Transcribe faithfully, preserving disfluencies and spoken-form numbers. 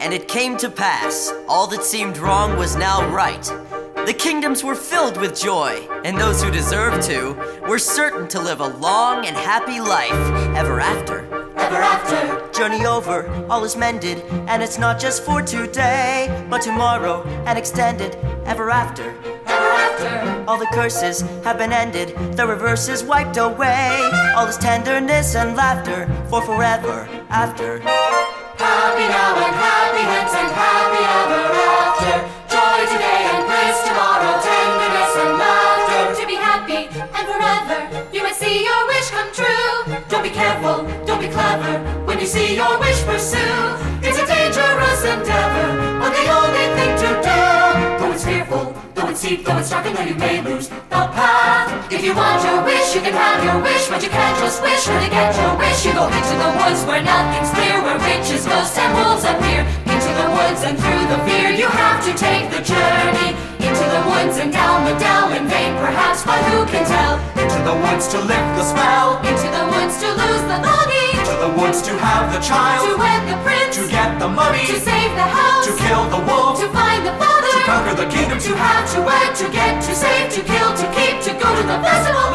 And it came to pass, all that seemed wrong was now right. The kingdoms were filled with joy, and those who deserved to were certain to live a long and happy life ever after. Ever after. Journey over, all is mended, and it's not just for today, but tomorrow and extended ever after. Ever after. All the curses have been ended, the reverse is wiped away. All is tenderness and laughter for forever after. Happy now and happy hence and happy ever after. Joy today and bliss tomorrow, tenderness and laughter. To be happy and forever, you may see your wish come true. Don't be careful, don't be clever, when you see your wish pursue. It's a dangerous endeavor, but the only thing to do. Though it's fearful, though it's steep, though it's dark, and though you may lose the path. If you want your wish, you can have your wish, but you can't just wish for to get your wish. You go into the woods where nothing's clear, where witches, ghosts, and wolves appear. Into the woods and through the fear, you have to take the journey. Into the woods and down the dell, in vain perhaps, but who can tell? Into the woods to lift the spell. Into the woods to lose the money. Into the woods to have the child. To wed the prince. To get the money. To save the house. To kill the wolf. To find the father. To conquer the kingdom. To have, to wed, to get, to save, to kill, to keep, to go to the festival.